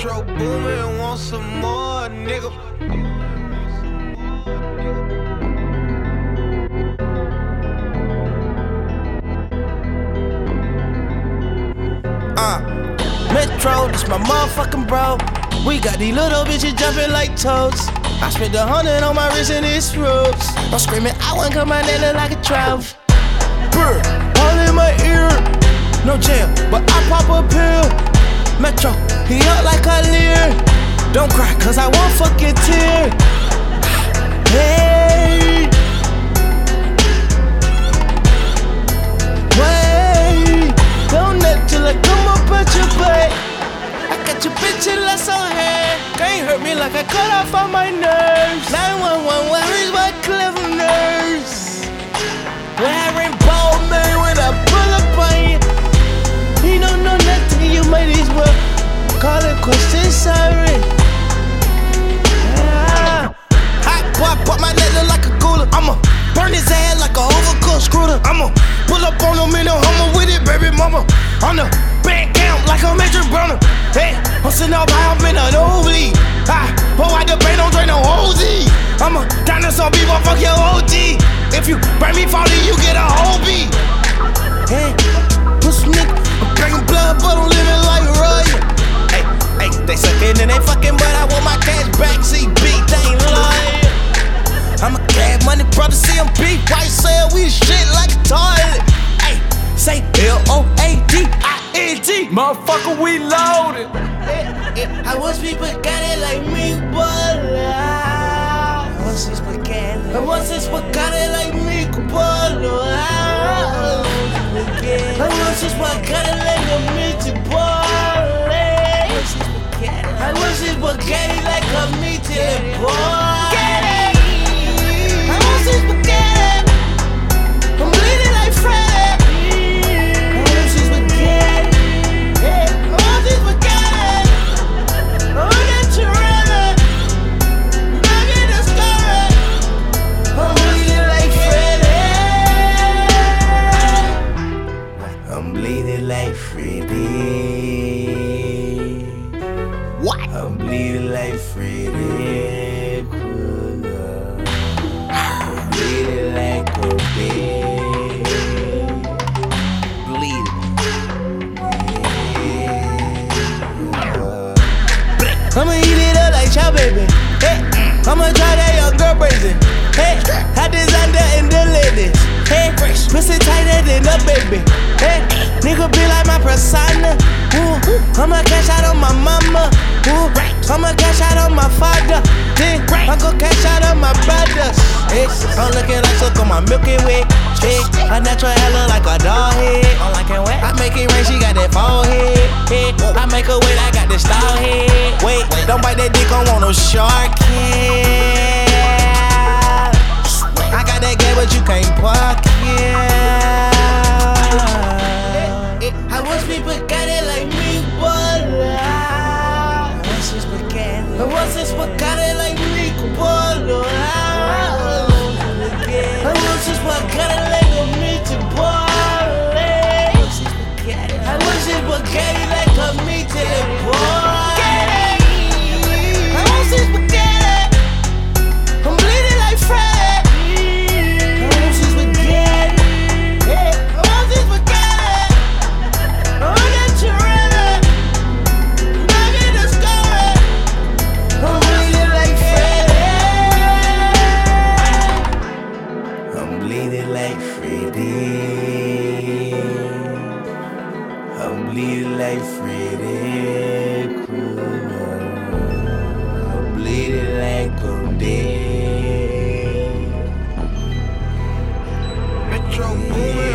Metro Boomin, want some more, nigga. Metro, this my motherfucking bro. We got these little bitches jumping like toads. I spent 100 on my wrist and it's ropes. I'm screaming, I want cut my neck look like a trout. Brr, all in my ear. No jail, but I pop a pill. Metro, he up like a leer. Don't cry, cause I won't fucking tear. Hey. Wait, don't let till I come up at your butt. I got your bitch in less on her. Can't hurt me like I cut off all my nerves. 911, where is my clever nurse? Wearing ball man when I pull up on you. He don't know nothing, you might as well call it question siren. Hot boy, put my neck look like a cooler. I'ma burn his ass like a overcooked scooter. I'ma pull up on him in a Hummer with it, baby mama. On the bank count like a major brother. Hey, I'm sitting up high up in a nosebleed. Pour out the paint, don't drain no OZ. I'm a dinosaur, people, fuck your OG. If you burn me falling, you get a whole beat. Hey, pussy nigga, I'm drinking blood, but I'm living like royal. Hey, they suckin' and they fucking, but I want my cash back. See, beat, they ain't lying. I'm a cash money brother, CMP, white sale, we shit like a toilet. Hey, say LOADINT, motherfucker, we loaded. I wish people got it like me, but I wish people got it. I wish people got it like me, but I wish people got it like a meaty boy. I wish people got it like a meaty boy. I wish people got it. I'm bleeding like Fred. I wish people got it. I wish people got it. I'm not your runner. I'm in the story. I'm bleeding like Freddy. I'm bleeding like Freddy. What? I'm bleeding like Freddy Krueger. I'm bleeding like a baby. Bleeding. Yeah. I'ma eat it up like chow baby. Hey, I'ma try that young girl brazen. Hey, I designed that in the ladies. Hey, pussy tighter than a baby. Hey, nigga be like my persona. Ooh, I'ma cash out on my mama. Ooh, I'ma cash out on my father. Then I go cash out on my brothers. Hey, I'm looking like silk on my Milky Way. Hey, a natural hair look like a dog head. I make it rain, she got that forehead. Hey, I make her wait, I got this star head. Wait, don't bite that dick, I want no shark head. I got that game, but you can't park it. I wish people got it like me, but I wish people got it. I wish people got it like me, but I wish people got it like a meaty boy. I wish people got it like a meaty boy. I wish people got it. I'm bleeding like Fred. I wish people got it. I wish people got it. I'm not your runner. I'm in the story. I'm bleeding like Freddy. I'm bleeding like Freddy. I'm bleeding like Freddy Krueger. I'm bleeding like I'm dead. Metro Boomin.